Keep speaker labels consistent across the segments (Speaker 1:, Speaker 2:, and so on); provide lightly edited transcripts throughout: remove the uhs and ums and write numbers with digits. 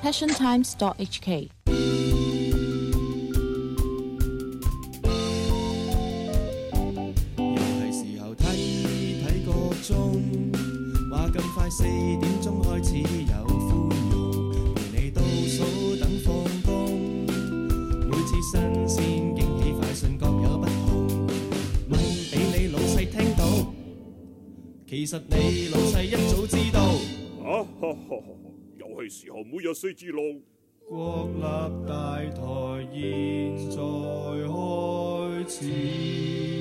Speaker 1: passiontimes.hk。
Speaker 2: 又係時候睇個鐘，話咁快4點鐘開始有寬容，陪你倒數等放工，每次新鮮驚喜快訊各有不同，咪俾你老細聽到，其實你老細一早知道。
Speaker 3: 又係時候每日4字路。
Speaker 2: 國立大台現在開始。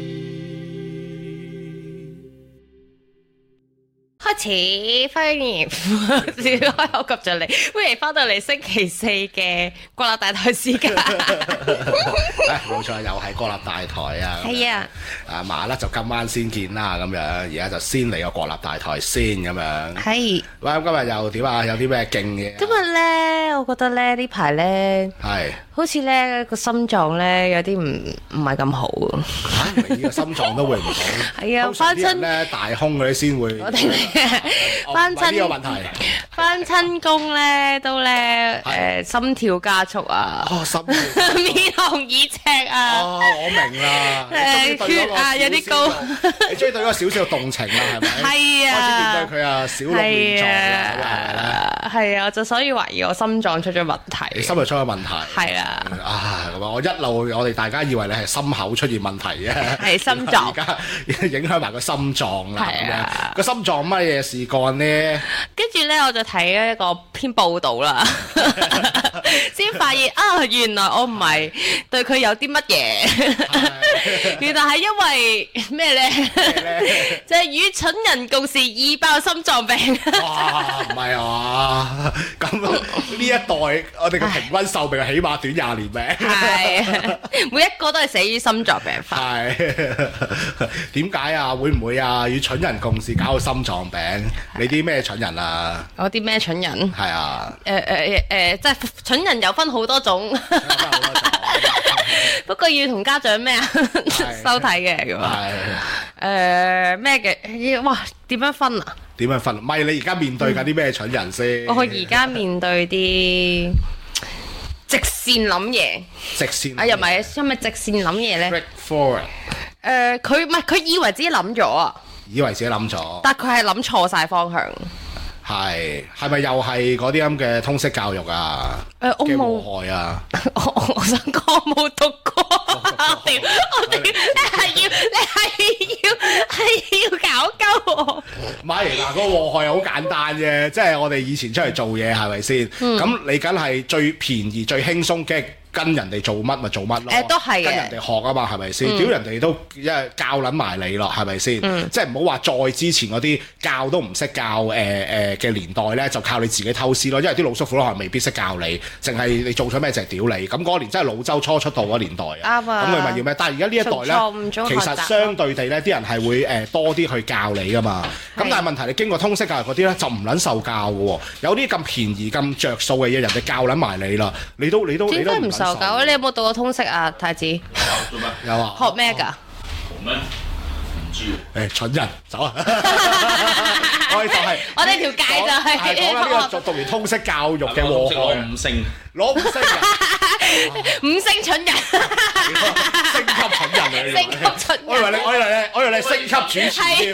Speaker 4: 開始，歡迎開口及着你，歡迎翻到嚟星期四嘅國立大台時間。
Speaker 5: 冇錯，又係國立大台啊！
Speaker 4: 係啊，
Speaker 5: 馬咧就今晚先見啦，咁樣而家就先嚟個國立大台先咁樣。
Speaker 4: 係。
Speaker 5: 喂，咁今日又點啊？有啲咩勁嘢？
Speaker 4: 今日咧，我覺得咧呢排咧，
Speaker 5: 係
Speaker 4: 好似咧個心臟咧有啲唔係咁好啊！
Speaker 5: 嚇，你個心臟都會唔好？
Speaker 4: 係啊，
Speaker 5: 通常啲人咧大胸嗰啲先會。
Speaker 4: 我哋翻親
Speaker 5: 呢個問題，
Speaker 4: 翻親工咧都咧心跳加速啊！
Speaker 5: 哦，心跳
Speaker 4: 面紅耳赤啊！
Speaker 5: 哦，我明啦。
Speaker 4: 血壓有啲高。
Speaker 5: 你終於對嗰個少少動情啦，係咪？
Speaker 4: 係啊。
Speaker 5: 開始面對佢啊，小鹿亂撞啦，係咪咧？
Speaker 4: 係啊，就所以懷疑我心臟出咗問題。
Speaker 5: 你心臟出咗問題。
Speaker 4: 係啊。
Speaker 5: 啊，咁啊，我一路我哋大家以為你係心口出現問題嘅。
Speaker 4: 係心臟。
Speaker 5: 而家影響埋個心臟啦。
Speaker 4: 係啊。
Speaker 5: 個心臟乜嘢事幹呢？
Speaker 4: 跟住咧，我就睇咗一個篇報道啦，先發現啊，原來我唔係對佢有啲乜嘢，原來係因為咩咧？就係與蠢人共事易爆心臟病。
Speaker 5: 哇，唔係啊！咁呢一代我哋嘅平均壽命係起碼短20年命。
Speaker 4: 係，每一個都係死於心臟病發。
Speaker 5: 係點解啊？會唔會啊？與蠢人共事搞到心臟病？你啲咩蠢人啊？
Speaker 4: 我啲咩蠢人？
Speaker 5: 係啊。
Speaker 4: 即係蠢人有分好多種。不過要同家長咩啊收睇嘅咁啊。咩嘅？哇，點樣分啊？
Speaker 5: 點樣分？唔係你而家面對緊啲咩蠢人先？
Speaker 4: 我而家面對啲直線諗嘢。
Speaker 5: 直線。
Speaker 4: 又唔係，係咪直線諗嘢咧
Speaker 5: ？Straightforward。
Speaker 4: 佢唔係，佢以為自己諗咗啊。
Speaker 5: 以為自己諗咗。
Speaker 4: 但佢係諗錯晒方向。
Speaker 5: 係咪又係嗰啲咁嘅通識教育啊？
Speaker 4: 我冇
Speaker 5: 禍害啊！
Speaker 4: 我想講我冇讀過。我屌！你係要搞鳩我？
Speaker 5: 唔係嗱，個禍害好簡單啫，即係我哋以前出嚟做嘢係咪先？咁你梗係最便宜、最輕鬆嘅。跟人哋做乜咪做乜咯，
Speaker 4: 都係
Speaker 5: 跟人哋學啊嘛，係咪先？屌人哋都教撚埋你咯，係咪先？即係唔好話再之前嗰啲教都唔識教嘅年代咧，就靠你自己偷師咯。因為啲老叔父可能未必識教你，淨係你做咗咩就係屌你。咁嗰年真係老周初出道嗰年代啊，咁佢咪要咩？但係而家呢一代咧，其實相對地咧，啲人係會多啲去教你噶嘛。咁但係問題你經過通識教育嗰啲咧，就唔撚受教嘅喎。有啲咁便宜咁着數嘅嘢，人哋教撚埋你啦，你都唔
Speaker 4: 受教。你有冇讀過通識啊，太子？
Speaker 5: 有啊。
Speaker 4: 學咩㗎？
Speaker 3: 學咩？唔知。
Speaker 5: 蠢人走啊！我哋就係
Speaker 4: 我哋條界就係
Speaker 5: 講緊呢個讀完通識教育嘅禍害。
Speaker 3: 攞5星。
Speaker 5: 攞5星啊
Speaker 4: ！5星蠢人。
Speaker 5: 升級蠢人嚟。
Speaker 4: 升級蠢人。
Speaker 5: 我以為你升級主持添。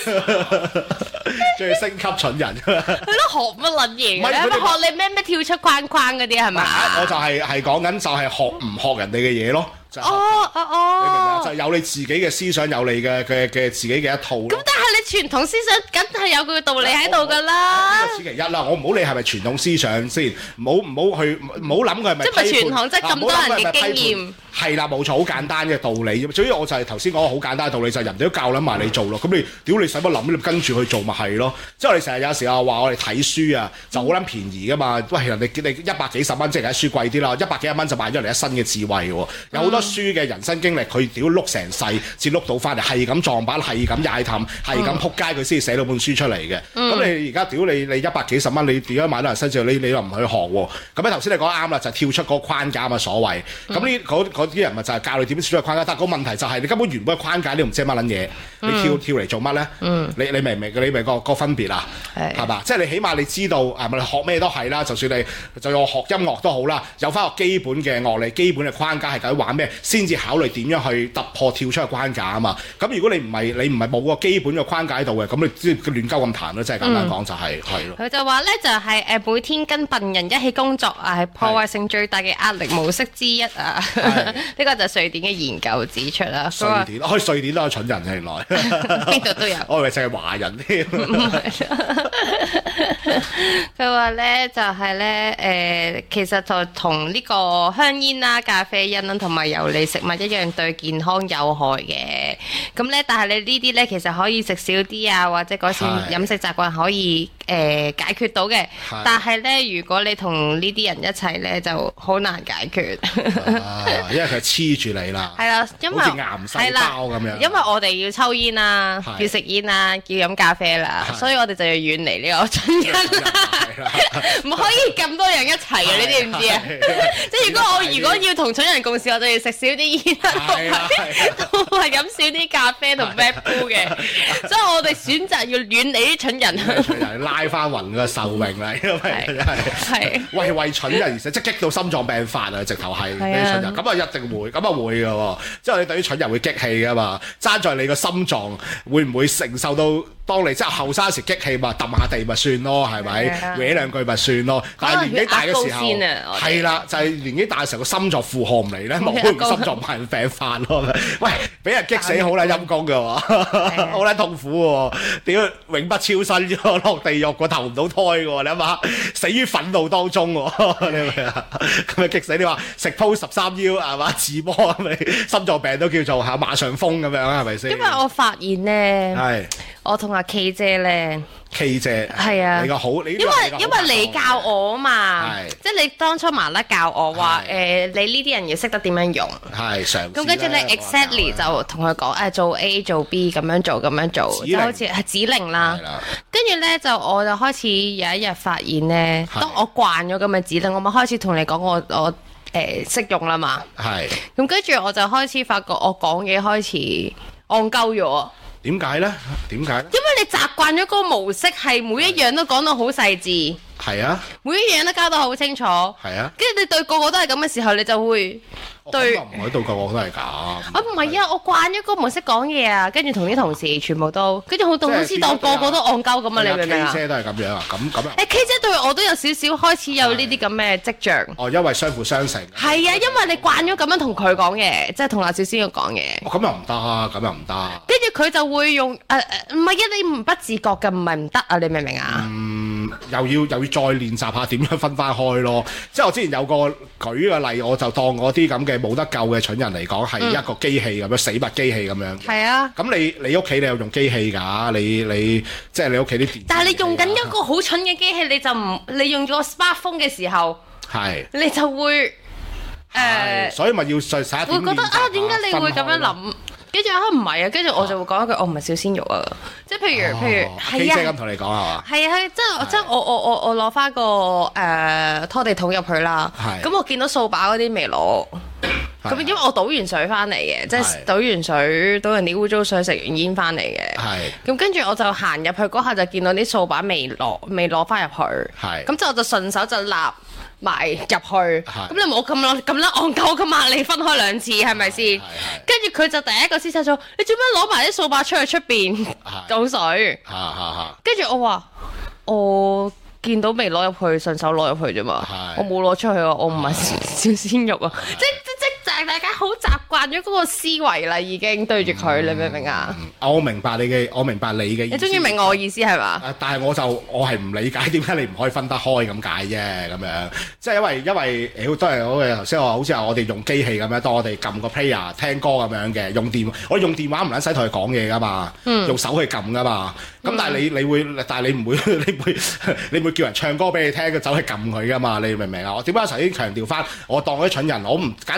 Speaker 5: 仲要升級蠢人。
Speaker 4: 佢都學乜撚嘢嘅咧？學你咩跳出框框嗰啲係咪？
Speaker 5: 我就係講緊就係學唔學人哋嘅嘢咯。你明唔明啊？就有你自己嘅思想，有你嘅自己嘅一套。
Speaker 4: 咁但係你傳統思想梗係有佢嘅道理喺度㗎啦。
Speaker 5: 呢個此其一啦，我唔好理係咪傳統思想先，唔好諗佢係咪。
Speaker 4: 即係咪傳統？即係咁多人嘅經驗。
Speaker 5: 係啦，冇錯，好簡單嘅道理。總之我就係頭先講個好簡單嘅道理，就係人哋都教撚埋你做咯。咁你屌你使乜諗？你跟住去做咪係咯。即係我哋成日有時候話我哋睇書啊，就好撚便宜㗎嘛。喂，人哋你100幾十蚊，即係而家書貴啲啦，100幾十蚊就買咗嚟一新嘅智慧喎。有好多書嘅人生經歷，佢屌碌成世至碌到翻嚟，係咁撞板，係咁踩氹，係咁撲街，佢先寫到本書出嚟嘅。咁你而家屌你100幾十蚊，你點解買到人新智慧？你又唔去學喎？咁咧頭先你講啱啦，就跳出嗰個框架啊嘛，所謂。咁呢嗰啲人咪就係教你點樣選擇框架，但係個問題就係你根本原本嘅框架你都唔知係乜撚嘢，你跳嚟做乜咧？你明唔明？你明個分別啊？係嘛？即係你起碼你知道咪學咩都係啦，就算你就要學音樂都好啦，有翻個基本嘅樂理、基本嘅框架係究竟玩咩，先至考慮點樣去突破跳出個框架啊嘛。咁如果你唔係冇個基本嘅框架喺度嘅，咁你即係亂鳩咁彈咯，即係簡單講就係咯。
Speaker 4: 佢就話咧就係每天跟笨人一起工作啊，係破壞性最大嘅壓力模式之一啊。呢個就係瑞典嘅研究指出啦。
Speaker 5: 瑞典都有蠢人原來，
Speaker 4: 邊度都有。
Speaker 5: 我以為淨係華人添。
Speaker 4: 唔係。佢話咧就係咧其實就同呢個香煙啦、咖啡因啦同埋油膩食物一樣對健康有害嘅。咁咧，但係你呢啲咧其實可以食少啲啊，或者改善飲食習慣可以解決到嘅。但係咧，如果你同呢啲人一齊咧，就好難解決。
Speaker 5: 因為佢黐住你啦。係啦，因為好似癌細胞咁樣。
Speaker 4: 因為我哋要抽煙啦，要食煙啦，要飲咖啡啦，所以我哋就要遠離呢個蠢人啦。唔可以咁多人一齊嘅，你知唔知啊？即係如果要同蠢人共事，我就要食少啲煙啦，同埋飲少啲咖啡同 Red Bull 嘅。所以我哋選擇要遠離啲蠢人。
Speaker 5: 拉翻勻個壽命啦，因為係為蠢人而死，即係激到心臟病發啊！直頭係啲蠢人，咁啊一定會，咁啊會嘅喎。即係你對於蠢人會激氣噶嘛，爭在你個心臟會唔會承受到？當你即係後生時激氣嘛，揼下地咪算咯，係咪？搲兩句咪算咯。但係年紀大嘅時候，係啦，就係年紀大嘅時候個心臟負荷唔嚟咧，冇心臟病發咯。喂，俾人激死好啦，陰公嘅喎，好啦痛苦喎，點永不超生咗落地獄個投唔到胎嘅喎，你諗下，死於憤怒當中喎，你明唔明啊？咁咪激死你話食鋪13腰係嘛？自摸咁咪心臟病都叫做馬上風咁樣係咪先？
Speaker 4: 因為我發現咧，我同阿 K 姐咧
Speaker 5: ，K 姐
Speaker 4: 係啊，
Speaker 5: 你個好，因
Speaker 4: 為你教我啊嘛，即係你當初麻甩教我話你呢啲人要識得點樣用，
Speaker 5: 係嘗試。
Speaker 4: 咁跟住你 exactly 就同佢講做 A 做 B 咁樣做，就好似係指令啦。跟住咧我就開始有一日發現咧，當我慣咗咁嘅指令，我咪開始同你講我識用啦嘛。係。咁跟住我就開始發覺我講嘢開始戇鳩咗。
Speaker 5: 點解咧？因為
Speaker 4: 你習慣咗嗰個模式，係每一樣都講到好細緻。
Speaker 5: 係啊，
Speaker 4: 每一樣都交得好清楚。係
Speaker 5: 啊，
Speaker 4: 跟住你對個個都係咁嘅時候，你就會對。
Speaker 5: 唔可以對個個都係咁。
Speaker 4: 唔係啊，我慣咗個模式講嘢啊，跟住同啲同事全部都，跟住好似當個個都戇鳩咁啊！你明唔明啊？
Speaker 5: K 姐都係咁樣啊，咁啊。
Speaker 4: K 姐對我都有少少開始有呢啲咁嘅跡象。
Speaker 5: 哦，因為相輔相成。
Speaker 4: 係啊，因為你慣咗咁樣同佢講嘢，即係同阿小仙要講嘢。
Speaker 5: 咁又唔得啊，咁又唔得。
Speaker 4: 跟住佢就會用唔係啊，你不自覺嘅，唔係唔得啊！你明唔明啊？
Speaker 5: 又要再練習下點樣分翻開咯。即係我之前有個舉個例，我就當嗰啲咁嘅冇得救嘅蠢人嚟講，係一個機器咁樣，死物機器咁樣。係啊。咁你屋企你有用機器㗎？你即係你屋企啲電。但係你用緊一個好蠢嘅機器，你用咗個 smartphone 嘅時候，你就會所以咪要再寫一點練習。會覺得
Speaker 4: 點解你會咁樣諗？跟住唔係啊，跟住我就會講一句，我唔係小鮮肉啊，即係譬如係啊，K 姐咁
Speaker 5: 同你講係嘛？
Speaker 4: 係啊，即係我攞翻個拖地桶入去啦，咁我見到掃把嗰啲未攞，咁因為我倒完水翻嚟嘅，即係倒完水倒完啲污糟水，食完煙翻嚟嘅，咁跟住我就行入去嗰下就見到啲掃把未攞翻入去，咁就我就順手就立埋入去，咁你冇咁撚戇鳩噶嘛？你分開兩次係咪先？跟住佢就第一個先生咗，你做咩攞埋啲掃把出去出邊倒水？跟住我話我見到未攞入去，順手攞入去啫嘛，我冇攞出去啊，我唔係小鮮肉啊，即大家好習慣咗嗰個思維啦，已經對住佢，你明唔明啊？
Speaker 5: 我明白你嘅意思。
Speaker 4: 你終於明我嘅意思係嘛？
Speaker 5: 但係我係唔理解點解你唔可以分得開咁解啫，咁樣即係因為都係我嘅頭先話，好似話我哋用機器咁樣，當我哋撳個 player 聽歌咁樣嘅，我用電話唔撚使同佢講嘢噶嘛，用手去撳噶嘛。咁但係你唔會叫人唱歌俾你聽，佢走去撳佢噶嘛？你明唔明啊？我點解頭先強調翻？我當嗰啲蠢人，我唔簡直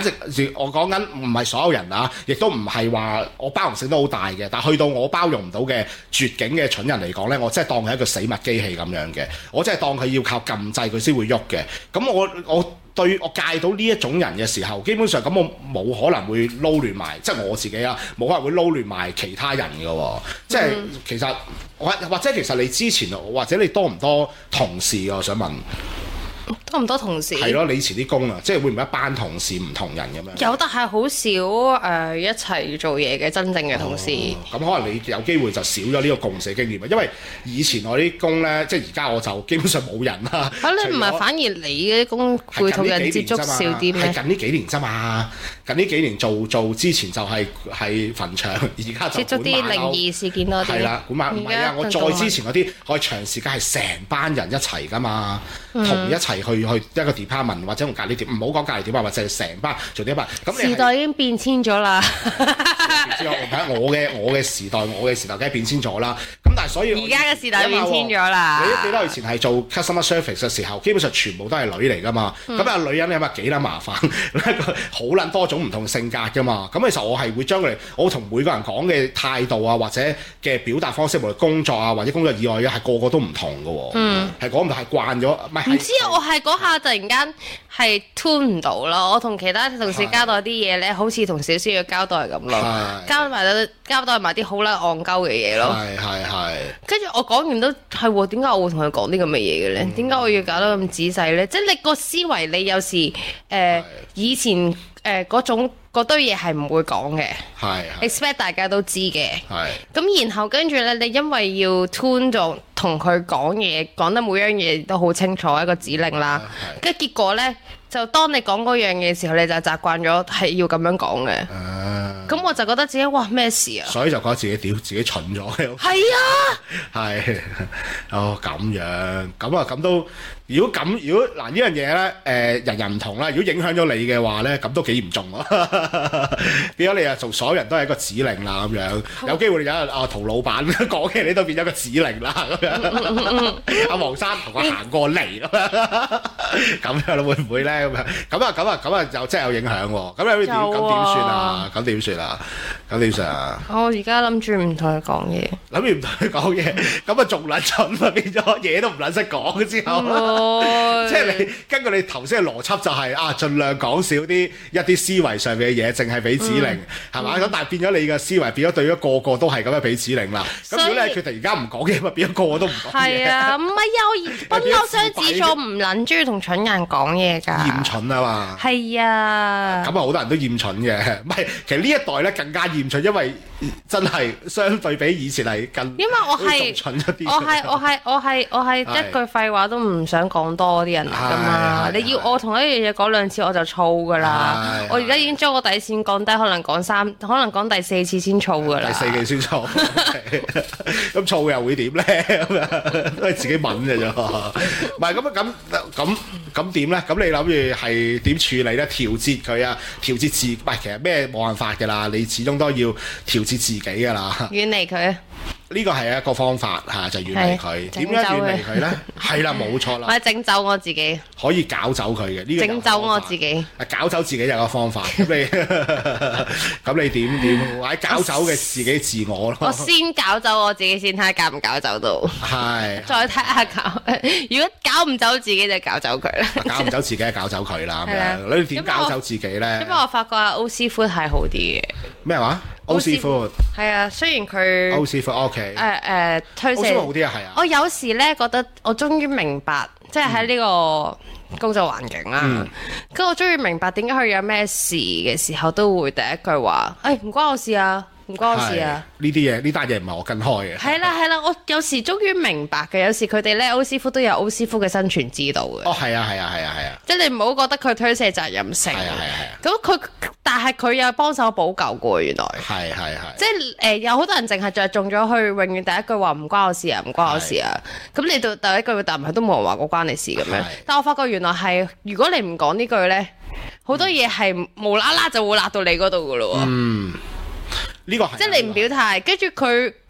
Speaker 5: 我講緊唔係所有人啊，亦都唔係話我包容性都好大嘅，但去到我包容唔到嘅絕境嘅蠢人嚟講呢，我真係當佢係一個死物機器咁樣嘅，我真係當佢要靠撳掣佢先會喐嘅。咁我對我戒到呢一種人嘅時候，基本上咁我冇可能會撈亂埋，即係我自己啊，冇可能會撈亂埋其他人嘅喎。即係其實或者其實你之前或者你多唔多同事啊？我想問。
Speaker 4: 多唔多同事？
Speaker 5: 係咯，你以前啲工啊，即係會唔會一班同事唔同人咁樣？
Speaker 4: 有，但係好少一齊做嘢嘅真正嘅同事。
Speaker 5: 咁可能你有機會就少咗呢個共事經驗啊，因為以前我啲工咧，即係而家我就基本上冇人啦。
Speaker 4: 你唔係反而你嗰啲工會同人接觸少啲咩？
Speaker 5: 係近呢幾年啫嘛，近呢幾年做之前就係墳場，而家就
Speaker 4: 接觸啲靈異事件多啲。
Speaker 5: 係啦，管馬唔係啊！我再之前嗰啲，我係長時間係成班人一齊噶嘛，同一齊去一個 department 或者同隔離點，唔好講隔離點啊，或者係成班做啲班。咁
Speaker 4: 時代已經變遷咗啦。
Speaker 5: 我嘅時代梗係變遷咗啦。咁但係所以
Speaker 4: 而家嘅時代變遷咗啦。
Speaker 5: 你記得我以前係做 customer service 嘅時候，基本上全部都係女嚟噶嘛。咁女人你諗下幾撚麻煩，好撚多種唔同性格噶嘛。咁其實我係會將佢哋，我同每個人講嘅態度啊，或者嘅表達方式，無論工作啊或者工作以外嘅，係個個都唔同嘅喎。係講唔同，係慣咗，唔
Speaker 4: 知啊！我係嗰下突然間係 tune 唔到咯。我同其他同事交代啲嘢咧，好似同小師嘅交代咁咯。交代埋啲好撚戇鳩嘅嘢咯。
Speaker 5: 係。
Speaker 4: 跟住我講完都係喎，點解我會同佢講啲咁嘅嘢嘅咧？點解我要搞得咁仔細咧？即係你個思維，你有時以前嗰堆嘢係唔會講嘅。expect 大家都知嘅。咁然後跟住咧，你因為要 tune 咗同佢講嘢，講得每樣嘢都好清楚一個指令啦。跟住結果咧，就當你講嗰樣嘢嘅時候，你就習慣咗係要咁樣講嘅。咁我就覺得自己哇咩事啊！
Speaker 5: 所以就覺得自己蠢咗。
Speaker 4: 係啊。
Speaker 5: 係。咁樣，咁都。如果嗱呢樣嘢咧，人人唔同啦。如果影響咗你嘅話咧，咁都幾嚴重喎。變咗你啊，做所有人都係一個指令啦咁樣。有機會你有日同老闆講嘅，你都變咗個指令啦咁樣。阿黃生同我行過嚟咁樣會唔會咧？咁啊，就真係有影響喎。咁點算啊？咁點算啊？
Speaker 4: 我而家諗住唔同佢講嘢。諗住
Speaker 5: 唔同佢講嘢，咁啊仲撚蠢啊！變咗嘢都唔撚識講之後。即係你根據你頭先嘅邏輯就係盡量講少一啲思維上嘅嘢，淨係俾指令係嘛？咁但係變咗你嘅思維變咗對咗個個都係咁樣俾指令啦。咁如果你係決定而家唔講嘢，咪變咗個個都唔講嘢。係啊，
Speaker 4: 唔係不嬲雙子座唔撚中意同蠢人講嘢㗎。
Speaker 5: 厭蠢啊嘛。係
Speaker 4: 啊。
Speaker 5: 咁好多人都厭蠢嘅，唔係其實呢一代咧更加厭蠢，因為真係相對比以前係更因為我係蠢咗啲。
Speaker 4: 我係一句廢話都唔想講多啲人嚟㗎嘛。你要我同一樣嘢講2次我就燥㗎啦。我而家已經將個底線降低，可能講第4次先燥㗎啦。
Speaker 5: 第4次先燥，咁燥又會點咧？都係自己問嘅啫。唔係咁點咧？咁你諗住係點處理咧？調節佢啊，調節自唔係其實咩冇辦法㗎啦。你始終都要調節自己㗎啦。
Speaker 4: 遠離佢。
Speaker 5: 呢個係一個方法就遠離佢。點樣遠離佢咧？係啦，冇錯啦。
Speaker 4: 或者整走我自己。
Speaker 5: 可以搞走佢嘅呢個。
Speaker 4: 整走我自己。
Speaker 5: 搞走自己就有個方法。咁你點？或者搞走嘅自己自我咯。
Speaker 4: 我先搞走我自己先，睇下搞唔搞走到。
Speaker 5: 係。再
Speaker 4: 睇下搞。如果搞唔走自己就搞走佢啦。
Speaker 5: 搞唔走自己就搞走佢啦。咁樣你點搞走自己咧？
Speaker 4: 因為我發覺阿歐師傅係好啲嘅。
Speaker 5: 咩話？歐師傅
Speaker 4: 係啊，雖然佢
Speaker 5: 歐師傅 OK
Speaker 4: 推卸
Speaker 5: 歐師傅好啲啊，係啊。
Speaker 4: 我有時咧覺得我終於明白，即係喺呢個工作環境啦。跟住我終於明白點解佢有咩事嘅時候都會第一句話，唔關我事啊。唔關我事啊！
Speaker 5: 呢啲嘢呢單嘢唔係我跟開嘅。
Speaker 4: 係啦，我有時終於明白嘅，有時佢哋咧歐師傅都有歐師傅嘅生存之道嘅。
Speaker 5: 係啊！
Speaker 4: 即係你唔好覺得佢推卸責任成。係啊。咁但係佢有幫手補救嘅原來。係。即係有好多人淨係着重咗去，永遠第一句話唔關我事啊，唔關我事啊。咁你到第一句答唔係都冇人話過關你事咁樣。但我發覺原來係，如果你唔講呢句咧，好多嘢係無啦啦就會辣到你嗰度嘅咯喎。
Speaker 5: 呢個係
Speaker 4: 即係你唔表態，跟住佢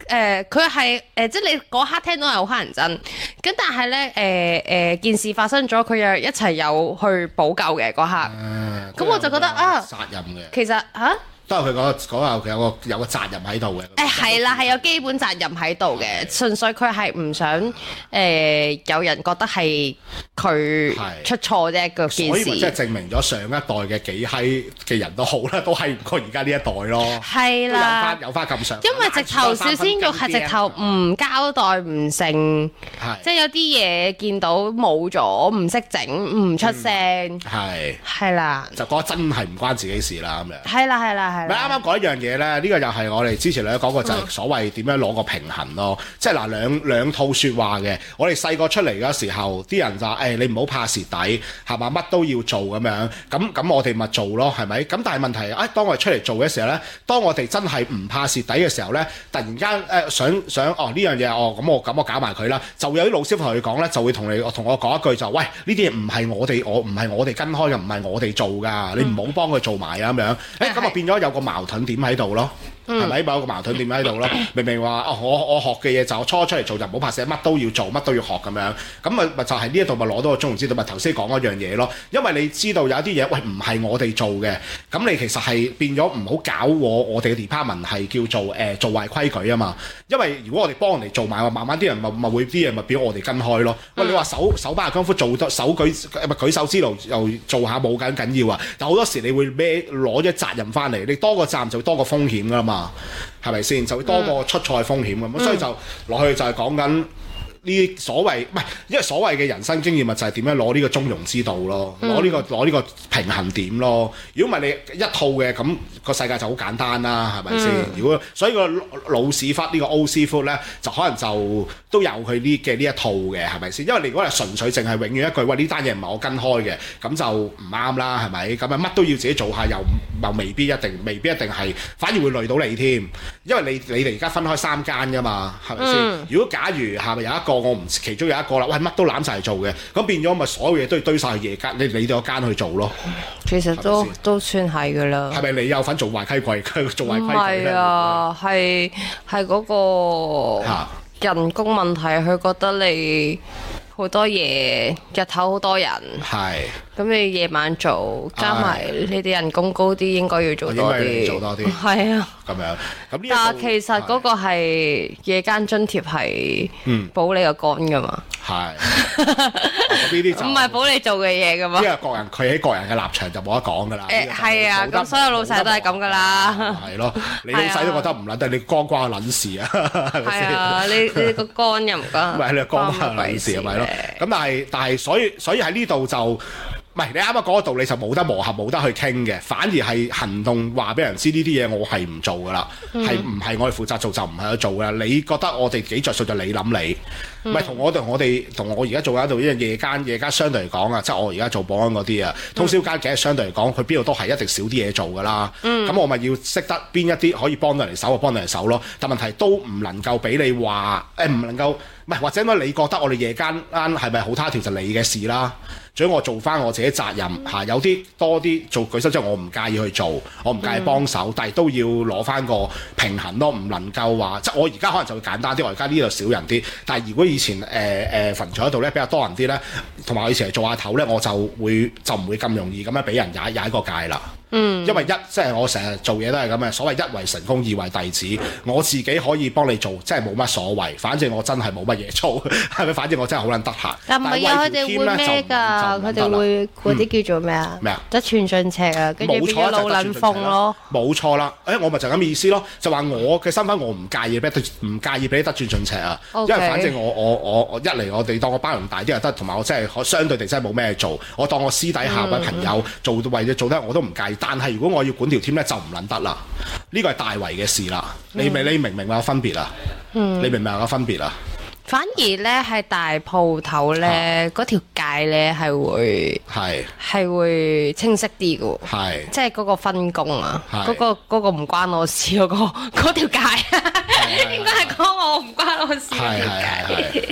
Speaker 4: 佢係即係你嗰刻聽到係好乞人憎，咁但係咧件事發生咗，佢又一齊有去補救嘅嗰刻，咁我就覺得
Speaker 5: 責任嘅，
Speaker 4: 其實
Speaker 5: 都係佢講佢有個責任喺度嘅。
Speaker 4: 係啦，係有基本責任喺度嘅，純粹佢係唔想有人覺得係佢出錯啫個件事。
Speaker 5: 所以咪即係證明咗上一代嘅幾閪嘅人都好啦，都係唔過而家呢一代咯。
Speaker 4: 係啦，
Speaker 5: 有翻咁上。
Speaker 4: 因為直頭小鮮肉係直頭唔交代唔成，即係有啲嘢見到冇咗，唔識整，唔出聲。係啦，
Speaker 5: 就覺得真係唔關自己事啦咁樣。
Speaker 4: 係啦，係啦。
Speaker 5: 咪啱啱講一樣嘢咧，呢個又係我哋之前咧講過，就係所謂點樣攞個平衡咯。即係嗱兩套説話嘅。我哋細個出嚟嗰時候，啲人就話你唔好怕蝕底，係嘛？乜都要做咁樣。咁我哋咪做咯，係咪？咁但係問題當我哋出嚟做嘅時候咧，當我哋真係唔怕蝕底嘅時候咧，突然間想呢樣嘢咁我搞埋佢啦，就會有啲老師傅同佢講咧，就會同我講一句就喂，呢啲嘢唔係我哋跟開嘅，唔係我哋做㗎，你唔好幫佢做埋啊咁樣。咁啊變咗有個矛盾點喺度咯，係咪？有個矛盾點喺度咯？明明話我學嘅嘢就我初出嚟做就唔好怕蝕，乜都要做，乜都要學咁樣，咁咪就係呢一度咪攞到個中庸之道，咪頭先講一樣嘢咯。因為你知道有啲嘢喂唔係我哋做嘅，咁你其實係變咗唔好搞我哋嘅 department 係叫做做壞規矩啊嘛。因為如果我哋幫人哋做埋，慢慢啲人咪會啲嘢咪變我哋跟開咯。喂，你話手把功夫做得手舉手之勞又做下冇緊要啊，但好多時你會攞咗責任翻嚟，你多個責任就會多個風險噶啦嘛，係咪先？就會多個出錯風險咁，所以就落去就係講緊呢啲所謂唔係，因為所謂嘅人生經驗咪就係點樣攞呢個中庸之道咯，攞呢個平衡點咯。如果唔係你一套嘅，咁個世界就好簡單啦，係咪先？如果所以個老屎忽呢個 old 師傅咧，就可能就都有佢呢一套嘅，係咪先？因為你如果係純粹淨係永遠一句喂呢單嘢唔係我跟開嘅，咁就唔啱啦，係咪？咁啊乜都要自己做下，又未必一定係，反而會累到你添。因為你哋而家分開3間㗎嘛，係咪先？如果假如係咪有一個其中有一個啦，喂乜都攬晒嚟做嘅，咁變咗咪所有嘢都要堆晒去夜間，你哋個間去做咯。
Speaker 4: 其實都算係㗎啦。
Speaker 5: 係咪你有份做壞規矩？做壞規矩？
Speaker 4: 唔係啊，係嗰個人工問題，佢覺得你好多嘢，日頭好多人，咁你夜晚做，加埋你哋人工高啲，應該要做多啲，係啊，
Speaker 5: 咁樣。
Speaker 4: 但係其實嗰個係夜間津貼係補你個肝噶嘛，
Speaker 5: 係呢啲就
Speaker 4: 唔係補你做嘅嘢噶嘛。
Speaker 5: 因為個人佢喺個人嘅立場就冇得講噶啦。
Speaker 4: 係啊，咁所有老細都係咁噶啦。
Speaker 5: 係咯，你老細都覺得唔撚得，你肝關我撚事啊？
Speaker 4: 係啊，你個肝又唔關，
Speaker 5: 唔係你個肝關我撚事係咪咯？咁但係所以喺呢度就唔係你啱啱講個道理就冇得磨合冇得去傾嘅，反而係行動話俾人知呢啲嘢我係唔做噶啦，係唔係我哋負責做就唔係去做噶啦。你覺得我哋幾着數就你諗你，唔係同我而家做喺度呢樣夜間相對嚟講啊，即係我而家做保安嗰啲啊，通宵間其實相對嚟講佢邊度都係一定少啲嘢做噶啦。咁我咪要識得邊一啲可以幫到人手就幫到人手咯。但問題都唔能夠俾你話唔能夠。唔係，或者你覺得我哋夜間係咪好他條就你嘅事啦？最好我做翻我自己責任嚇，有啲多啲做舉手之後，我唔介意去做，我唔介意幫手，但係都要攞翻個平衡咯，唔能夠話即係我而家可能就會簡單啲，我而家呢度少人啲，但係如果以前墳場嗰度咧比較多人啲咧，同埋我以前係做下頭咧，我就唔會咁容易咁樣俾人踩個界啦。因為即係我成日做嘢都係咁嘅，所謂一為神功，二為弟子。我自己可以幫你做，即係冇乜所謂。反正我真係冇乜嘢做，係咪？反正我真係好撚得閒。
Speaker 4: 但唔係啊，佢哋會咩㗎？佢哋會嗰啲叫做咩啊？
Speaker 5: 咩啊？
Speaker 4: 得寸進尺啊，跟住變咗老撚風咯。
Speaker 5: 冇錯啦，我咪就咁意思咯，就話我嘅身份我唔介意俾你得寸進尺啊。因為反正我一嚟我哋當我包容大啲又得，同埋我真係相對地真係冇咩做。我當我私底下位朋友做為咗做得我都唔介意。但係如果我要管條 team 咧，就唔撚得啦。呢個係大圍嘅事啦。你明唔明有分別啊？你明唔明有分別啊？
Speaker 4: 反而咧係大鋪頭咧，嗰條界咧係會清晰啲嘅喎。即係嗰個分工啊，嗰個唔關我事嗰條界，應該係講我唔關我事嗰條界。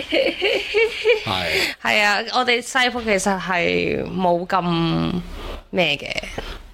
Speaker 4: 係啊，我哋西鋪其實係冇咁咩嘅。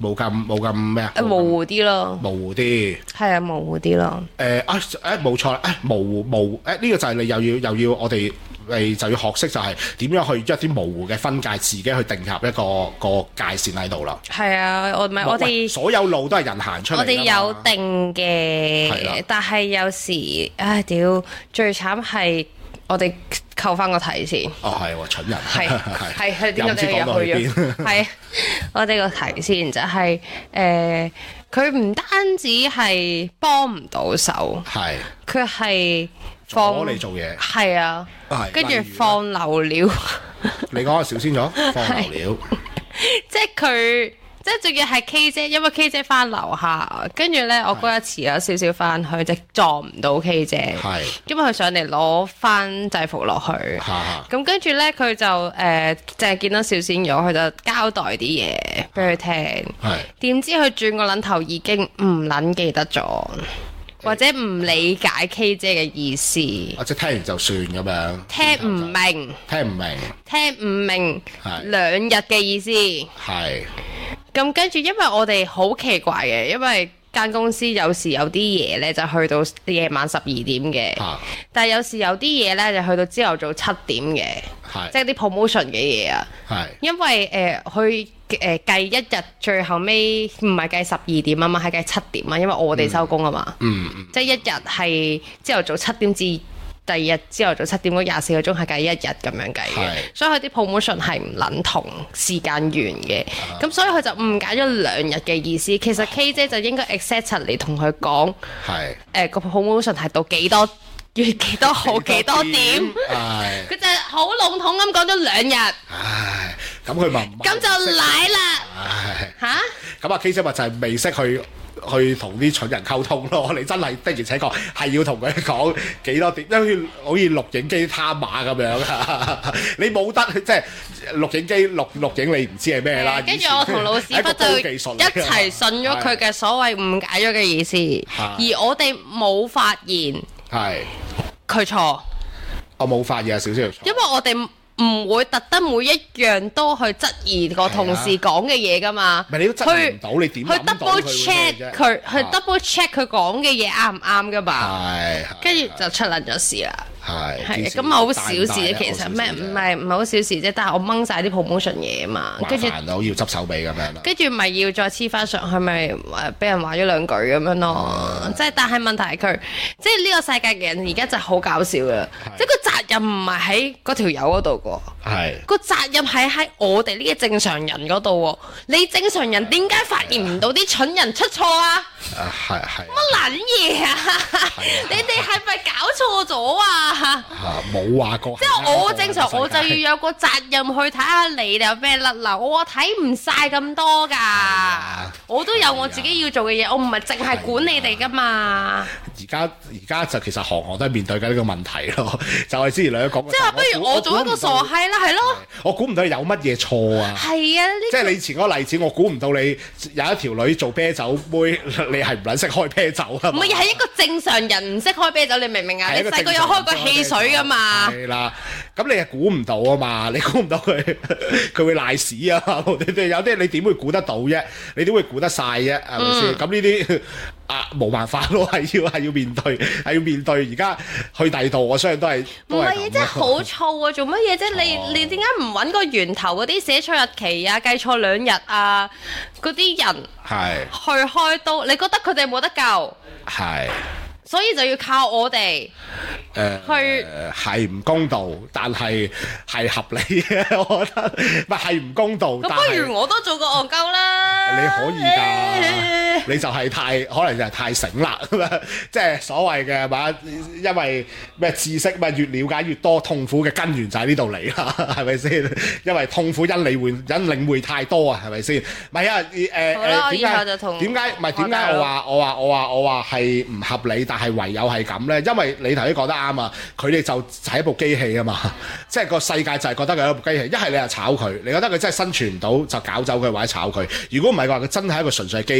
Speaker 5: 冇咁咩啊？
Speaker 4: 模糊啲咯，
Speaker 5: 模糊啲。
Speaker 4: 係啊，模糊啲咯。
Speaker 5: 冇錯啦，模糊呢個就係你又要我哋就要學識就係點樣去一啲模糊嘅分界，自己去定立一個界線喺度啦。
Speaker 4: 係啊，我哋
Speaker 5: 所有路都係人行出嚟。
Speaker 4: 我哋有定
Speaker 5: 係啦
Speaker 4: 嘅，但係有時屌最慘係我哋扣翻個題先。
Speaker 5: 哦，係喎，蠢人。
Speaker 4: 係點解你又去咗？係我哋個題先就係佢唔單止係幫唔到手，
Speaker 5: 係
Speaker 4: 佢係
Speaker 5: 阻你做嘢。
Speaker 4: 係啊，跟住
Speaker 5: 例如
Speaker 4: 放流料。
Speaker 5: 你講下少先咗，放流料。
Speaker 4: 即係佢，即係仲要係 K 姐，因為 K 姐翻樓下，跟住咧我嗰日遲咗少少翻去，就撞唔到 K 姐，
Speaker 5: 係
Speaker 4: 因為佢上嚟攞翻制服落去，咁跟住咧佢就淨係見到小鮮肉，佢就交代啲嘢俾佢聽，
Speaker 5: 係
Speaker 4: 點知佢轉個撚頭已經唔撚記得咗，或者唔理解 K 姐嘅意思，
Speaker 5: 或者聽完就算咁樣，
Speaker 4: 聽唔明，聽唔明
Speaker 5: 係
Speaker 4: 2日嘅意思。
Speaker 5: 係
Speaker 4: 咁跟住，因為我哋好奇怪嘅，因為間公司有時有啲嘢咧就去到夜晚12點嘅，但係有時有啲嘢咧就去到朝頭早7點嘅，即係啲 promotion 嘅嘢啊。因為佢計一日最後尾唔係計12點啊嘛，係計7點啊，因為我哋收工啊嘛。即係一日係朝頭早7點至第二日朝頭早7點嗰24個鐘係計一日咁樣計嘅，所以佢啲 promotion 係唔撚同時間完嘅，咁所以佢就誤解咗2日嘅意思。其實 K 姐就應該 exact 嚟同佢講，個 promotion 係到幾多月幾多號幾多點，佢就好籠統咁講咗2日。
Speaker 5: 咁佢咪
Speaker 4: 咁就舐啦嚇。
Speaker 5: 咁啊 K 姐咪就係未識去同啲蠢人溝通咯，你真係的而且確係要同佢講幾多點，因為好似錄影機貪碼咁樣，你冇得即係錄影機錄影，你唔知係咩啦。
Speaker 4: 跟住我同老屎忽就一齊信咗佢嘅所謂誤解咗嘅意思，而我哋冇發現佢錯，
Speaker 5: 我冇發現啊，少少錯，
Speaker 4: 因為我哋唔會特登每一樣都去質疑個同事講嘅嘢噶嘛。
Speaker 5: 唔係你都質疑唔到，你點諗到佢
Speaker 4: double check 佢，去 double check 佢講嘅嘢啱唔啱噶嘛？跟住就出撚咗事啦。係咁好小事啫，其實咩唔係好小事啫，但係我掹晒啲 promotion 嘢啊嘛，跟住
Speaker 5: 煩到要執手尾咁樣啦。
Speaker 4: 跟住咪要再黐翻上去，咪俾人話咗2句咁樣咯。即係但係問題係佢，即係呢個世界嘅人而家就好搞笑噶，即係個責任唔係喺嗰條友嗰度個，個責任係喺我哋呢個正常人嗰度喎。你正常人點解發現唔到啲蠢人出錯啊？乜撚嘢啊？你哋係咪搞錯咗啊？
Speaker 5: 冇話過，
Speaker 4: 即係我正常，我就要有個責任去睇下你哋有咩甩漏。我睇唔晒咁多㗎，我都有我自己要做嘅嘢，我唔係淨係管你哋㗎嘛。而
Speaker 5: 家就其實行都係面對緊呢個問題咯，就係之前兩個講。
Speaker 4: 即係不如我做一個傻閪啦，係咯。
Speaker 5: 我估唔到你有乜嘢錯啊！
Speaker 4: 係啊，
Speaker 5: 即係你前嗰個例子，我估唔到你有一條女做啤酒妹，你係唔撚識開啤酒啊？
Speaker 4: 唔係，係一個正常人唔識開啤酒，你明唔明啊？你細個有開過汽水㗎嘛？
Speaker 5: 係啦，咁你係估唔到啊嘛？你估唔到佢會賴屎啊？有啲你點會估得到啫？你點會估得晒啫？係咪先？咁呢啲冇辦法咯，係要面對，係要面對。而家去第二度，我相信都係
Speaker 4: 唔係啊！真係好燥啊！做乜嘢啫？你點解唔揾個源頭嗰啲寫錯日期啊、計錯2日啊嗰啲人去開刀？你覺得佢哋冇得救？所以就要靠我哋去
Speaker 5: 係唔公道，但係合理嘅，我覺得係唔公道。
Speaker 4: 咁不如我都做個戇鳩啦！
Speaker 5: 你可以㗎，你就係可能就係太醒啦，即係所謂嘅嘛，因為咩知識咪越了解越多，痛苦嘅根源就喺呢度嚟啦，係咪先？因為痛苦因領會太多啊，係咪先？唔係啊，點解我話係唔合理，但係唯有係咁呢？因為你頭先講得啱啊，佢哋就係一部機器啊嘛，即係個世界就係覺得佢係一部機器，一係你就炒佢，你覺得佢真係生存唔到就搞走佢或者炒佢。如果唔係嘅話，佢真係一個純粹嘅機器。咁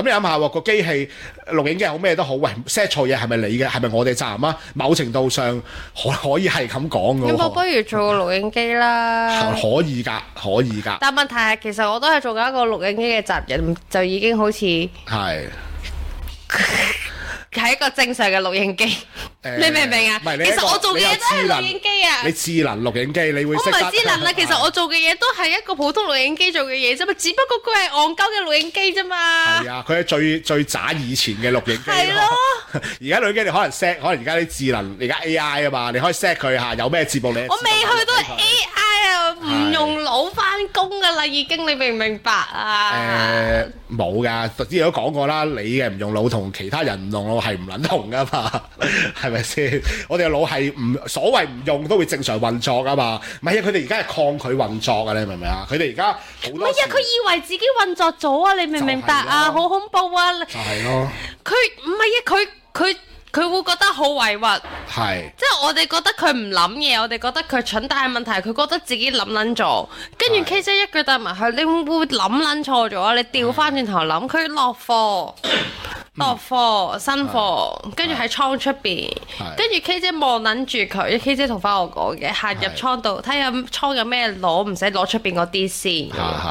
Speaker 5: 你諗下喎，個機器錄影機好咩都好，喂 set 錯嘢係咪你嘅？係咪我哋責任啊？某程度上可以係咁講嘅喎。
Speaker 4: 有冇不如做個錄影機啦？
Speaker 5: 可以㗎，可以㗎。
Speaker 4: 但問題係，其實我都係做緊一個錄影機嘅責任，就已經好似
Speaker 5: 係
Speaker 4: 係一個正常嘅錄影機。你明唔明啊？其實我做嘅嘢都係錄影機啊。
Speaker 5: 你智能錄影機，你會
Speaker 4: 我唔
Speaker 5: 識得
Speaker 4: 係智能啦，其實我做嘅嘢都係一個普通錄影機做嘅嘢啫嘛，只不過佢係戇鳩嘅錄影機啫嘛。
Speaker 5: 係啊，佢係最渣以前嘅錄影機。
Speaker 4: 係咯。
Speaker 5: 而家錄影機你可能 set，可能而家啲智能，而家 AI 啊嘛，你可以 set 佢下有咩節目你。
Speaker 4: 我未去到 AI 啊，唔用腦翻工噶啦，已經你明唔明白啊？
Speaker 5: 冇㗎，之前都講過啦，你嘅唔用腦同其他人唔用腦係唔撚同㗎嘛，係咪先？我哋嘅腦係唔所謂唔用都會正常運作㗎嘛，唔係啊！佢哋而家係抗拒運作啊！你明唔明啊？佢哋而家好多
Speaker 4: 唔係啊！佢以為自己運作咗啊！你明唔明白啊？好恐怖啊！
Speaker 5: 就係咯。
Speaker 4: 佢唔係啊！佢會覺得好委屈。
Speaker 5: 係。
Speaker 4: 即係我哋覺得佢唔諗嘢，我哋覺得佢蠢，但係問題係佢覺得自己諗撚咗，跟住 K 姐一句答埋佢，你會唔會諗撚錯咗啊？你調翻轉頭諗，佢落貨新貨，跟住喺倉出邊，跟住 K 姐望撚住佢，K 姐同翻我講嘅，行入倉度睇下倉有咩攞，唔使攞出邊嗰啲先。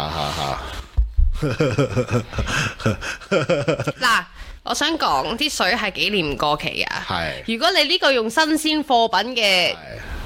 Speaker 4: 嗱，我想講啲水係幾年唔過期噶。係。如果你呢個用新鮮貨品嘅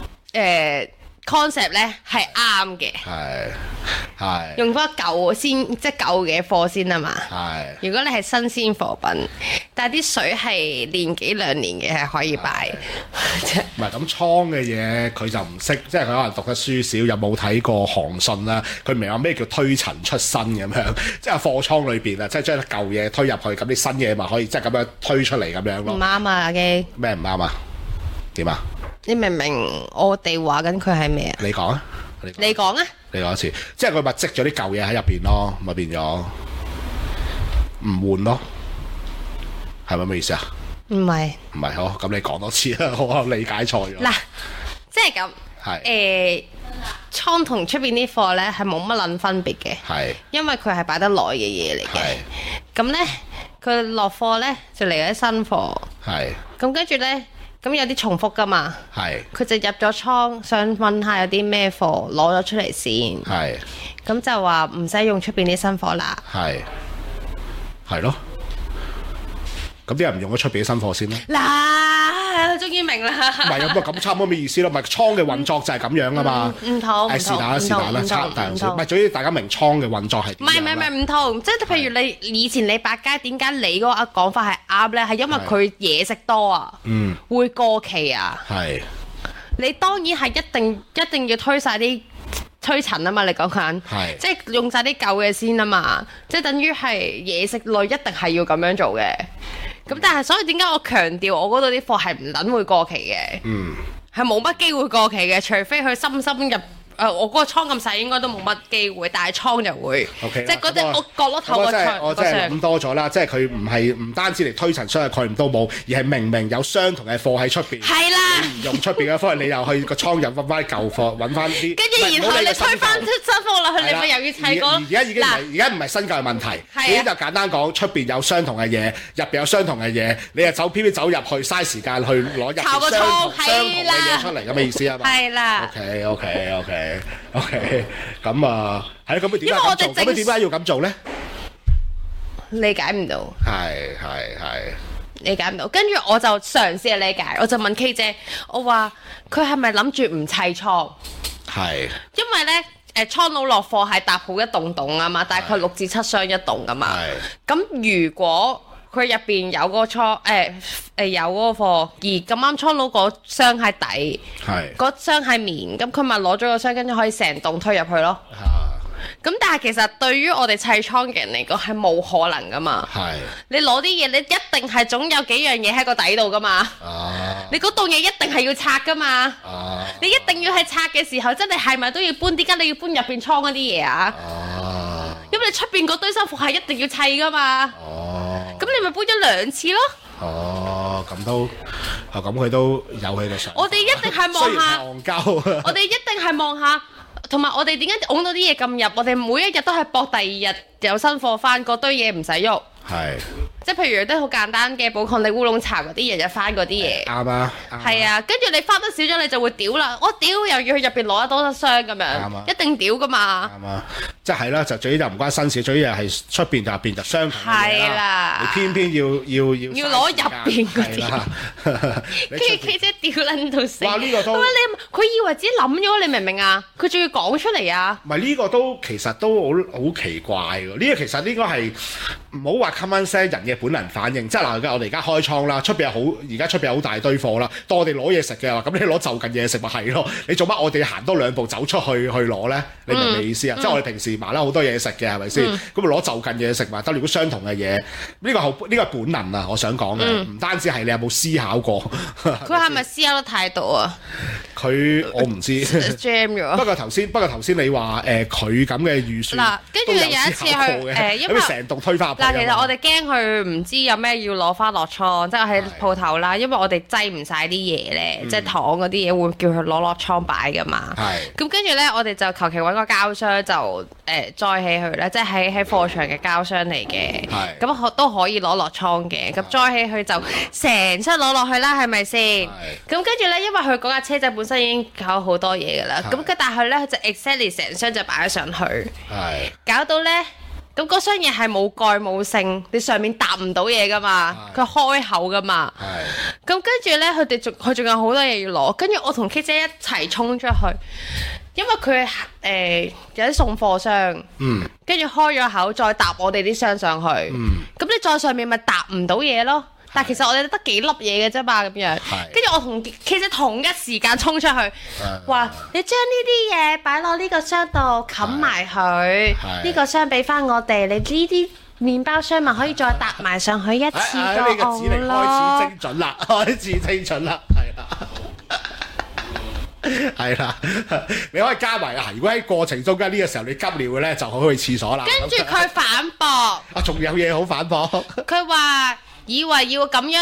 Speaker 4: concept 咧係啱嘅。係用翻舊先，即係舊嘅貨先啊嘛。係。如果你係新鮮貨品，但係啲水係年幾兩年嘅，係可以擺。
Speaker 5: 唔係咁倉嘅嘢，佢就唔識，即係佢可能讀得書少，又冇睇過航信啦，佢唔明話咩叫推陳出新咁樣，即係貨倉裏邊啊，即係將舊嘢推入去，咁啲新嘢咪可以即係咁樣推出嚟咁樣咯。
Speaker 4: 唔啱啊，嘅
Speaker 5: 咩唔啱啊？點啊？
Speaker 4: 你明唔明我哋話緊佢係咩啊？
Speaker 5: 你講啊！
Speaker 4: 你講啊！
Speaker 5: 你講一次，即係佢咪積咗啲舊嘢喺入邊咯，咪變咗唔換咯，係咪咩意思啊？唔係，好，咁你講多次啦，我理解錯咗。嗱，
Speaker 4: 即係咁，係倉同出邊啲貨咧係冇乜撚分別嘅，係，因為佢係擺得耐嘅嘢嚟嘅，咁咧佢落貨咧就嚟咗新貨，係，咁跟住咧。咁有啲重複噶嘛？係。佢就入咗倉，想問下有啲咩貨攞咗出嚟先。係。咁就話唔使用出邊啲新貨啦。係。
Speaker 5: 係咯。咁啲人唔用咗出邊啲新貨先咧？
Speaker 4: 嗱，終於明啦。
Speaker 5: 唔係啊，咁差唔多咩意思咯？咪倉嘅運作就係咁樣啊嘛。
Speaker 4: 唔同。
Speaker 5: 是但啦，差大唔少。唔係，總之大家明倉嘅運作係點樣啦。
Speaker 4: 唔係唔同，即係譬如你以前你百佳點解你嗰個講法係啱咧？係因為佢嘢食多啊，會過期啊。係。你當然係一定要推晒啲推陳啊嘛！你講緊，即係用晒啲舊嘅先啊嘛！即係等於係嘢食類一定係要咁樣做嘅。咁但係所以點解我強調我嗰度啲貨係唔撚會過期嘅？係冇乜機會過期嘅，除非佢深深入。我嗰個倉咁細，應該都冇乜機會，但係倉就會。即係嗰啲我角落頭個倉。
Speaker 5: 我真係諗多咗啦，即係佢唔單止嚟推陳出嘅概念都冇，而係明有相同嘅貨喺出邊。係啦。你唔用出邊嘅貨，你又去個倉入揾翻舊貨，揾翻啲。跟住然後你推翻新貨落去，你咪又要砌過。而家唔係新舊嘅問題，已經就簡單講，出邊有相同嘅嘢，入邊有相同嘅嘢，你又偏偏走入去嘥時間去攞入邊相同嘅嘢出嚟咁嘅意思啊嘛。係啦。OK， 咁啊，係咯，咁點解咁做？咁點解要咁做咧？
Speaker 4: 理解唔到。係。理解唔到，跟住我就嘗試去理解，我就問 K 姐，我話佢係咪諗住唔砌倉？係。因為咧，倉佬落貨係搭好一棟啊嘛，大概6至7箱一棟噶嘛。係。咁如果佢入邊有個倉，有嗰個貨，而咁啱倉佬嗰箱係底，嗰箱係棉，咁佢咪攞咗個箱，跟住可以成棟推入去咯。咁但係其實對於我哋砌倉嘅人嚟講係冇可能噶嘛。你攞啲嘢，你一定係總有幾樣嘢喺個底度噶嘛。你嗰棟嘢一定係要拆噶嘛。你一定要係拆嘅時候，真係咪都要搬？點解你要搬入邊倉嗰啲嘢啊？因為你出邊嗰堆衫褲係一定要砌噶嘛。咁你咪搬咗2次咯。
Speaker 5: 咁都，咁佢都有佢嘅想法。
Speaker 4: 我哋一定係望下，我哋一定係望下，同埋我哋點解擁到啲嘢咁入？我哋每一日都係搏第2日有新貨翻，嗰堆嘢唔使喐。
Speaker 5: 係
Speaker 4: 即係譬如都好簡單嘅寶礦力烏龍茶嗰啲日日翻嗰啲嘢。
Speaker 5: 啱啊，
Speaker 4: 係啊，跟住你翻得少咗，你就會屌啦！我屌又要去入邊攞得多箱咁樣，一定屌噶嘛。
Speaker 5: 啱啊，即係啦，就最緊就唔關新事，最緊係出邊就入邊就相同嘅嘢啦。你偏偏要
Speaker 4: 攞入邊嗰啲，跟住 K 姐屌撚到死。
Speaker 5: 哇！呢個都
Speaker 4: 佢以為自己諗咗，你明唔明啊？佢仲要講出嚟啊！
Speaker 5: 唔係呢個都其實都好奇怪喎。呢個其實應該係唔好話 common sense 人嘅本能反應。即係嗱，我哋而家開倉啦，而家出邊有好大堆貨啦。當我哋攞嘢食嘅話，咁你攞就近嘢食咪係咯？你做乜我哋行多2步走出去攞咧？你明唔明意思啊？即係我哋平時買啦好多嘢食嘅係咪先？咁咪攞就近嘢食咪得？如果相同嘅嘢，呢個係本能啊！我想講嘅，唔單止係你有冇思考過。
Speaker 4: 佢係咪思考得太多啊？
Speaker 5: 我唔知
Speaker 4: jam 咗。
Speaker 5: 不過頭先你話佢咁嘅預算
Speaker 4: 嗱，跟住有一次去
Speaker 5: 因為成棟推翻入去。
Speaker 4: 嗱，其實我哋驚佢唔知有咩要攞翻落倉，即係喺鋪頭啦，因為我哋擠唔晒啲嘢咧，即係糖嗰啲嘢會叫佢攞落倉擺噶嘛。係。咁跟住咧，我哋就求其揾個膠箱就載起佢咧，即係喺貨場嘅膠箱嚟嘅。係。咁都可以攞落倉嘅，咁載起佢就成箱攞落去啦，係咪先？係。咁跟住咧，因為佢嗰架車仔本身已經搞好多嘢噶啦，咁但係咧佢就 exactly 成箱就擺咗上去。係。搞到咧。咁嗰箱嘢係冇蓋冇性，你上面搭唔到嘢噶嘛，佢開口噶嘛。咁跟住咧，佢仲有好多嘢要攞，跟住我同 K 姐一齊衝出去，因為佢有啲送貨箱，跟住開咗口再搭我哋啲箱上去，咁你再上面咪搭唔到嘢咯。但係其實我哋得幾粒嘢嘅啫嘛，咁樣。跟住我同 K 姐同一時間衝出去，話你將呢啲嘢擺落呢個箱度冚埋佢，呢個箱俾翻我哋，你呢啲麵包箱咪可以再搭埋上去一次過咯。
Speaker 5: 呢個指令開始精準啦，開始精準啦，係啦，你可以加埋啊！如果喺過程中間呢個時候你急尿嘅咧，就可以去廁所啦。
Speaker 4: 跟住佢反駁，
Speaker 5: 啊，仲有嘢好反駁。
Speaker 4: 佢話以為要咁樣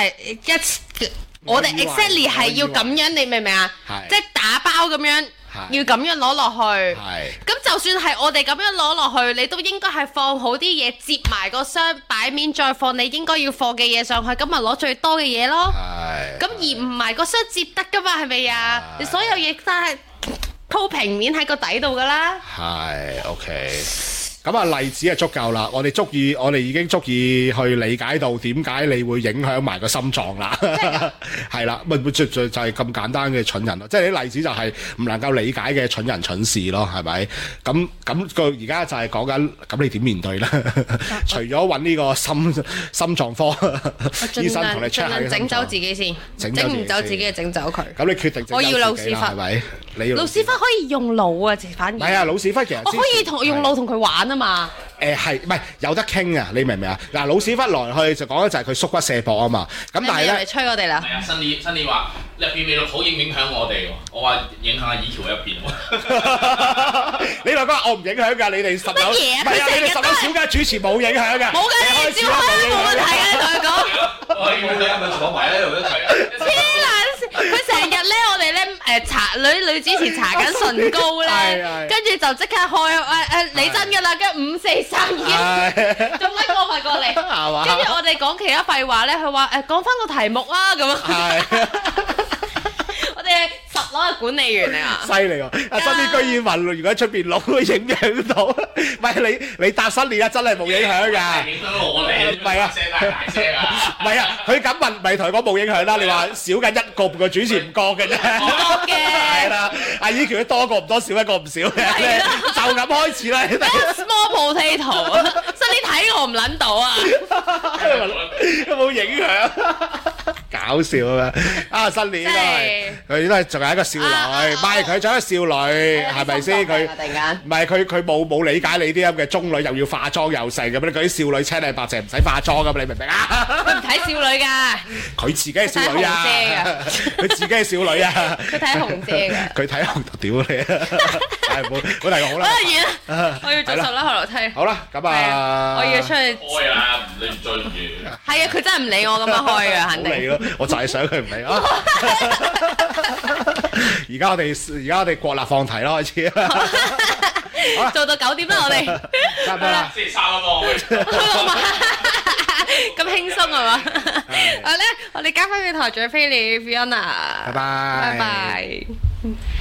Speaker 4: 我哋 exactly 係要咁樣，你明唔明啊？即係打包咁樣，要咁樣攞落去。咁就算係我哋咁樣攞落去，你都應該係放好啲嘢，接埋個箱擺面，再放你應該要放嘅嘢上去，咁咪攞最多嘅嘢咯。咁而唔係個箱接得噶嘛，係咪啊？你所有嘢都係鋪平面喺個底度噶啦。係
Speaker 5: OK。咁啊，例子係足夠啦，我哋已經足以去理解到點解你會影響埋個心臟啦，係啦，咪就係咁簡單嘅蠢人咯，即係啲例子就係唔能夠理解嘅蠢人蠢事咯，係咪？咁個而家就係講緊，咁你點面對咧？除咗揾呢個心臟科醫生同你 check 下，
Speaker 4: 整走自己先，整唔走自己就整走佢。
Speaker 5: 咁你決定
Speaker 4: 我要老屎忽，
Speaker 5: 係咪？
Speaker 4: 老屎忽可以用腦啊，反而
Speaker 5: 係啊，老屎忽其實
Speaker 4: 我可以用腦同佢玩啊嘛。
Speaker 5: 係唔係有得傾啊？你明唔明啊？嗱，老屎忽來去就講咧就係佢縮骨卸膊啊嘛。咁但係咧，
Speaker 4: 吹我哋啦。
Speaker 1: 係啊，新年話入邊未錄好影響我哋喎。我話影響阿以喬入邊喎。
Speaker 5: 你兩個我唔影響㗎，你哋十樓唔係啊，你哋十樓小家主持冇影響㗎。
Speaker 4: 冇㗎，你照開冇問題嘅，同佢講。
Speaker 1: 我影響咪坐埋喺度一齊。
Speaker 4: 黐撚線！佢成日咧，我哋咧女主持搽緊唇膏咧，跟住就即刻開你真㗎啦，跟住5、4、3已經仲乜過埋過嚟，跟住我哋講其他廢話咧，佢話講翻個題目啊咁啊，我哋10樓嘅管理員嚟啊，
Speaker 5: 犀利喎！阿新年居然問，如果喺出邊錄會影響到，唔係你搭新年啊，真係冇影響㗎。
Speaker 1: 影響我哋，
Speaker 5: 唔係啊，
Speaker 1: 聲大聲啊！
Speaker 5: 唔係啊，佢咁問咪同佢講冇影響啦。你話少緊一個半個主持唔覺嘅啫，
Speaker 4: 唔覺嘅。
Speaker 5: 係啦，阿依喬多個唔多，少一個唔少嘅，就咁開始啦。
Speaker 4: Small potato，新年睇我唔撚到啊！
Speaker 5: 有冇影響？搞笑啊！啊，新年佢都係仲係一個少女，唔係佢仲係一個少女，係咪先？佢唔係佢冇理解你啲咁嘅中女又要化妝又成咁樣，嗰啲少女青靚白淨唔使化妝咁，你明唔明啊？
Speaker 4: 佢唔睇少女㗎，
Speaker 5: 佢自己係少女啊！佢自己係少女啊！
Speaker 4: 佢睇紅姐㗎，
Speaker 5: 佢睇紅屌你啊！係冇大個好啦，
Speaker 4: 完啦，我要做10樓後樓梯。
Speaker 5: 好啦，咁啊，
Speaker 4: 我要出去
Speaker 1: 開啦，你唔追住。
Speaker 4: 係啊，佢真係唔理我咁樣開㗎，肯定。
Speaker 5: 我就係想佢唔理啊！而家我哋國立放題啦，開始
Speaker 4: 做到9點啦，我哋。
Speaker 5: 差唔多啦，
Speaker 1: 星期3啊嘛。
Speaker 4: 咁輕鬆係嘛？我咧，我哋交翻俾台長菲利 Fiona，
Speaker 5: 拜拜
Speaker 4: 拜拜。